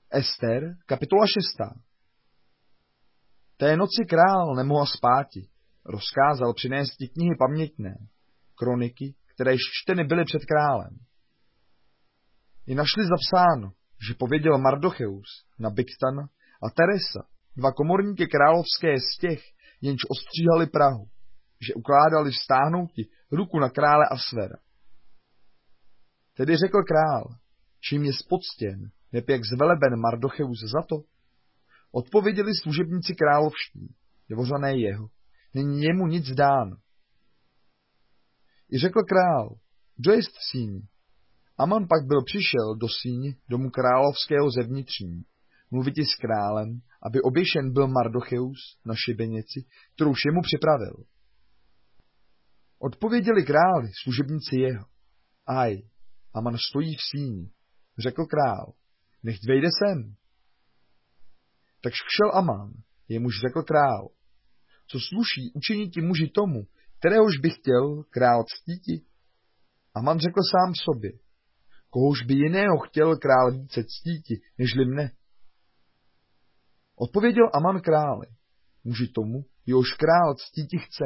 Ester, kapitola 6. Té noci král nemohl spáti. Rozkázal přinést knihy pamětné, kroniky, které již čteny byly před králem. I našli zapsáno, že pověděl Mardocheus na Biktana a Teresa, dva komorníky královské z těch, jenž ostříhali prahu, že ukládali vztáhnouti ruku na krále Asvera. Tedy řekl král, čím je spoctěn, neb jak zveleben Mardocheus za to? Odpověděli služebníci královští, dvořané jeho, není jemu nic dáno. I řekl král, kdo jest v síni? Aman pak byl přišel do síni domu královského zevnitřní, mluviti s králem, aby oběšen byl Mardocheus na šibenici, kterou jemu připravil. Odpověděli králi služebníci jeho. Aj, Aman stojí v síni. Řekl král, nechť vejde sem. Tak šel Aman, jemuž řekl král, co sluší učiniti muži tomu, kteréhož by chtěl král ctíti? Aman řekl sám sobě, kohož by jiného chtěl král více ctíti, nežli mne. Odpověděl Aman králi, muži tomu, jehož král ctíti chce.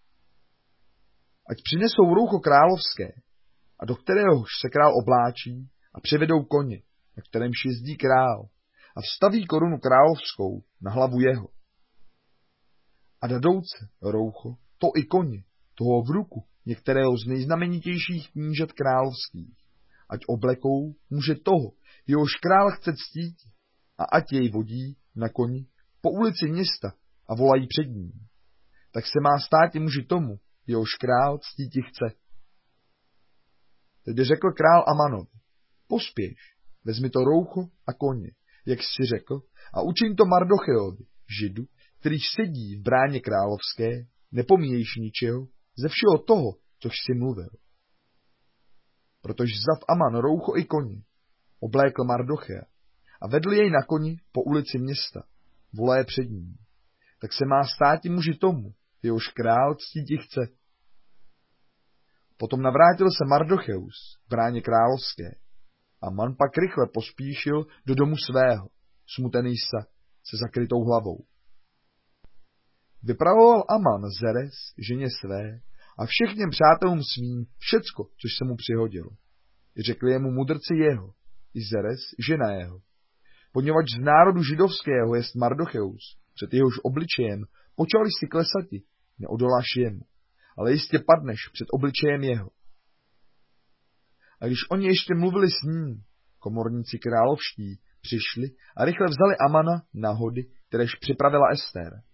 Ať přinesou roucho královské, a do kteréhož se král obláčí, a přivedou koně, na kterémž jezdí král, a vstaví korunu královskou na hlavu jeho. A dadouce roucho, to i koně, toho v ruku některého z nejznamenitějších knížat královských, ať oblekou muže toho, jehož král chce ctít, a ať jej vodí na koni po ulici města a volají před ním. Tak se má stát muži tomu, jehož král ctíti chce. Tedy řekl král Amanovi, pospěš, vezmi to roucho a koně, jak jsi řekl, a učiň to Mardocheovi, Židu, který sedí v bráně královské, nepomíjejš ničeho, ze všeho toho, což si mluvil. Protože zav Aman roucho i koně, oblékl Mardochea a vedl jej na koni po ulici města, volaje před ním. Tak se má státi muži tomu, jehož král ctíti chce. Potom navrátil se Mardocheus v bráně královské. Aman pak rychle pospíšil do domu svého, smutený se zakrytou hlavou. Vypravoval Aman Zeres, ženě své, a všechněm přátelům svým všecko, což se mu přihodilo. I řekli jemu mudrci jeho, i Zeres, žena jeho. Poněvadž z národu židovského jest Mardocheus, před jehož obličejem počali si klesati, neodoláš jemu, ale jistě padneš před obličejem jeho. A když oni ještě mluvili s ním, komorníci královští přišli a rychle vzali Amana na hody, kteréž připravila Ester.